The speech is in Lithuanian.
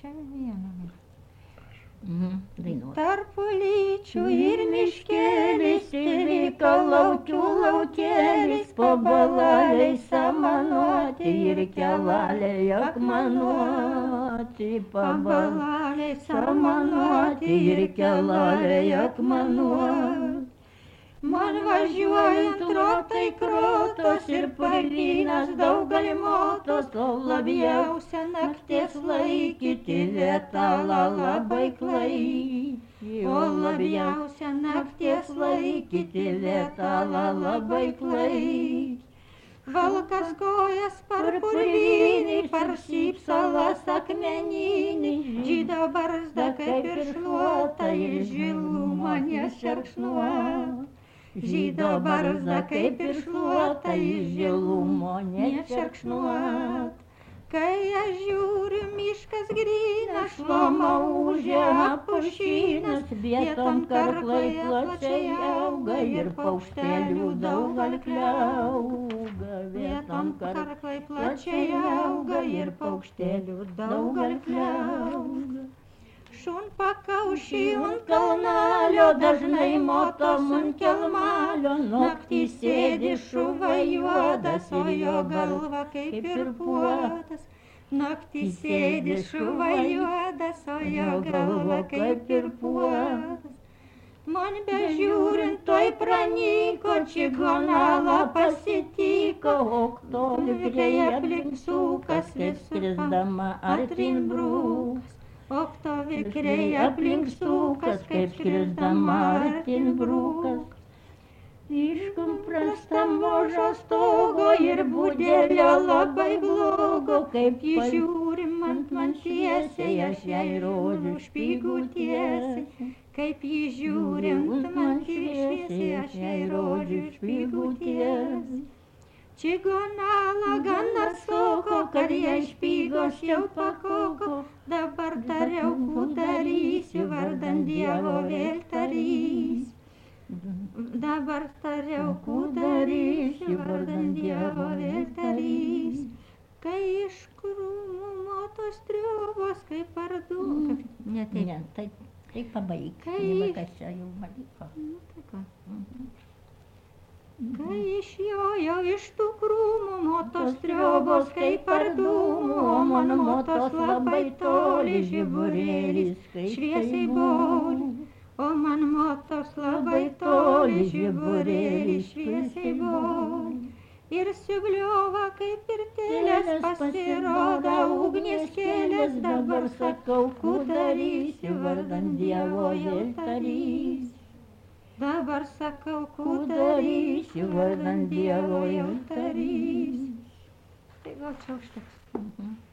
čia viena. Dainuot. Tarp ulyčių ir miškėlis, tėvika laukių laukėlis, po balalei samanuoti ir kelalei akmanuoti, po balalei samanuoti ir kelalei akmanuoti. Man važiuojant rotai krotos ir purvynas daug galimotos, o labiausia nakties laikyti vietala labai klaiki. O labiausia nakties laikyti vietala labai klaiki. Valkas kojas par purvynį, par šypsalas akmeninį, žydo barzda kaip ir šluota ir žilumą nešerkšnuot. Žydo barzda kaip ir šluota ir žilumo nešerkšnuot. Kai aš žiūriu, miškas grynas, šloma ūžia pušynas, vietom karklai plačiai auga ir paukštelių daug alkliauga. Vietom karklai plačiai auga ir paukštelių daug alkliauga. Šun pakaušį ant kalnelio, dažnai motom ant kelmalio, naktį sėdi šuva juodas, o jo galva kaip ir puodas. Naktį sėdi šuva juodas, o jo galva kaip ir puodas. Man bežiūrint toj pranyko, čigonalą pasitiko, o toli aplink sukas, skrisdama artin brūks. Okto vikriai aplink sukas, kaip skrisdama artin brūkas. Iškum prastam vožo stogo ir budelio labai blogo, kaip jį žiūrim ant man tiesiai, aš jai rodžiu špygų tiesiai. Kaip jį žiūrim ant man tiesiai, aš jai rodžiu špygų tiesiai. Čigonala gana soko, kad jai špygos jau pakoko, dabar tariau, ku darysiu, vardan Dievo vėl tarysiu. Dabar tariau, ku darysiu, vardan Dievo vėl tarysiu. Kai iš krūmų motos triobos, kaip pardu. Ne, tai pabaig. Kas čia jau maliko. Kai išjojo iš tų krūmų motos triobos, kaip ar dūmų, o mano motos labai toli žiburėlis šviesiai boli. O man motos labai toli žiburėlis šviesiai boli. Ir siubliova kaip ir tėlės pasirodo ugnis kėlės, dabar sakau, ku darysiu, vardan Dievo vėl tarysiu. Dabar sakau, ku darysiu, vardan Dievo jau tarysiu. Tai gal čia užteks.